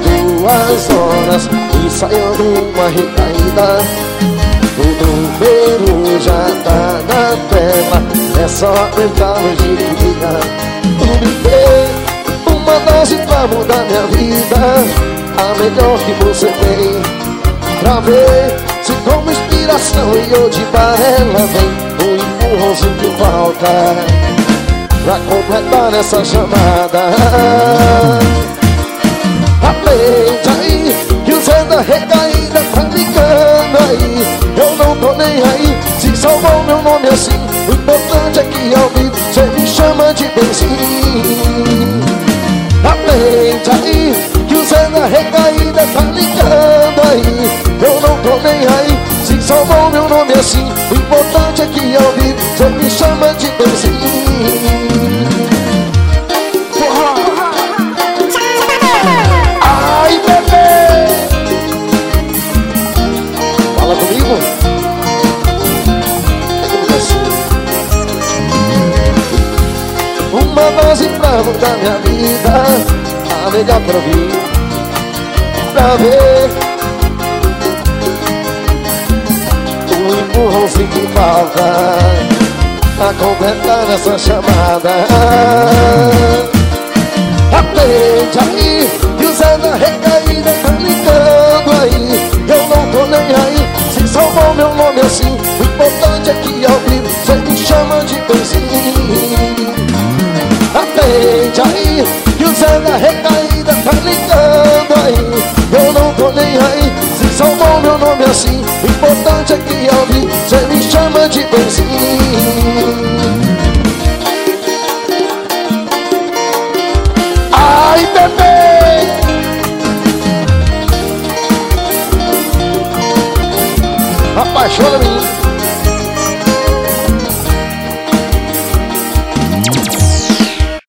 2 horas ensaiando uma recaída. O número já tá na tela, é só aguentar hoje em dia. Me dê uma dose pra mudar minha vida, a melhor que você tem, pra ver se como inspiração e eu de ela vem o empurrãozinho que falta pra completar essa chamada. Atende aí, que o Zé da recaída tá ligando aí. Eu não tô nem aí, se salvou meu nome assim. O importante é que ao vivo cê me chama de benzinho. Atende aí, que o Zé da recaída tá ligando aí. Eu não tô nem aí, se salvou meu nome assim. O importante é que ao vivo cê me chama de benzinho. Ai, bebê, fala comigo. Uma dose pra mudar minha vida, a melhor pra ouvir, pra ver o empurrãozinho que falta pra completar essa chamada. Atende aí, que o Zé da recaída tá ligando aí. Eu não tô nem aí, se salvou meu nome assim. O importante é que ao vivo cê me chama de benzinho. Atende aí, que o Zé da recaída tá ligando aí. Eu não tô nem aí, se salvou meu nome assim. O importante é que ao vivo cê me chama de benzinho. Ai, bebê, apaixona-me.